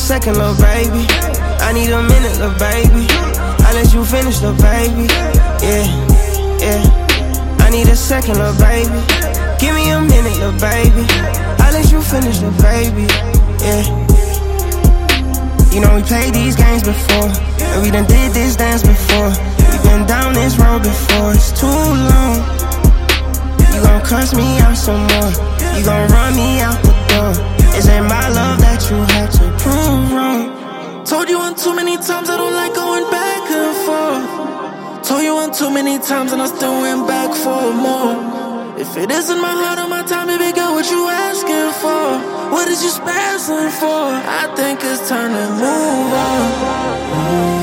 second, little baby. I need a minute, little baby. I let you finish, little baby. Yeah, yeah. I need a second, little baby. Give me a minute, little baby. I let you finish, little baby. Yeah. You know we played these games before, and we done did this dance before. We been down this road before, it's too long. You gon' cuss me out some more, you gon' run me out the door. It ain't my love that you had to prove wrong. Told you one too many times I don't like going back and forth. Told you one too many times and I still went back for more. If it isn't my heart or my time, baby girl, what you asking for? What is you spazzing for? I think it's time to move on.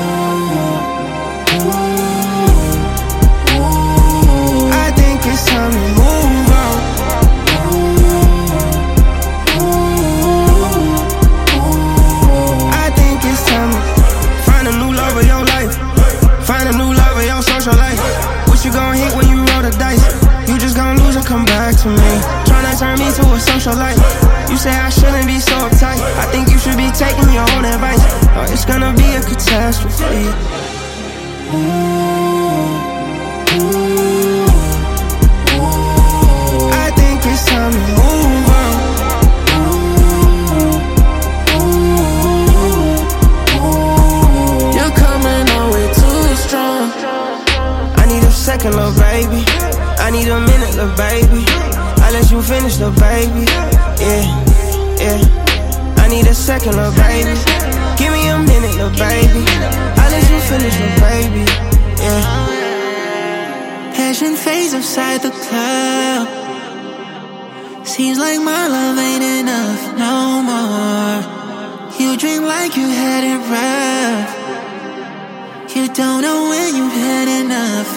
I think it's time to move on. I think it's time to find a new love of your life. Find a new love of your social life. What you gon' hit when you roll the dice? You just gon' lose and come back to me. Tryna turn me to a socialite. You say I shouldn't be so uptight. I think you should be taking your own advice, or it's gonna be a catastrophe. I think it's time to move on. You're coming on way too strong. I need a second, little baby. I need a minute, little baby. I let you finish, little baby. Yeah, yeah. I need a second, little baby. Give me a minute, little baby. I let you finish, little baby. Yeah. Passion fades outside the club. Seems like my love ain't enough no more. You drink like you had it rough. You don't know when you had enough.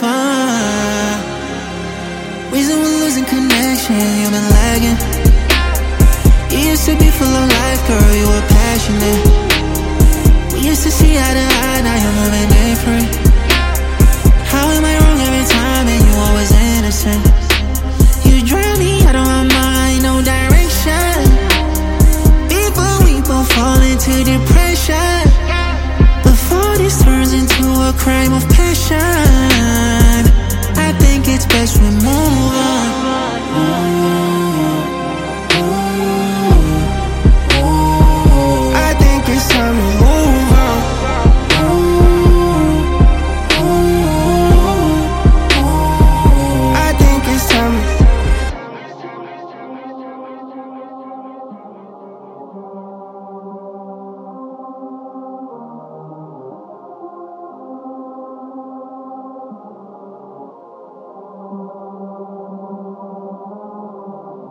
Reason we're losing connection, you've been lagging. You used to be full of life, girl, you were passionate. We used to see eye to eye, now you're moving different. How am I wrong every time and you always innocent? You drown me, I don't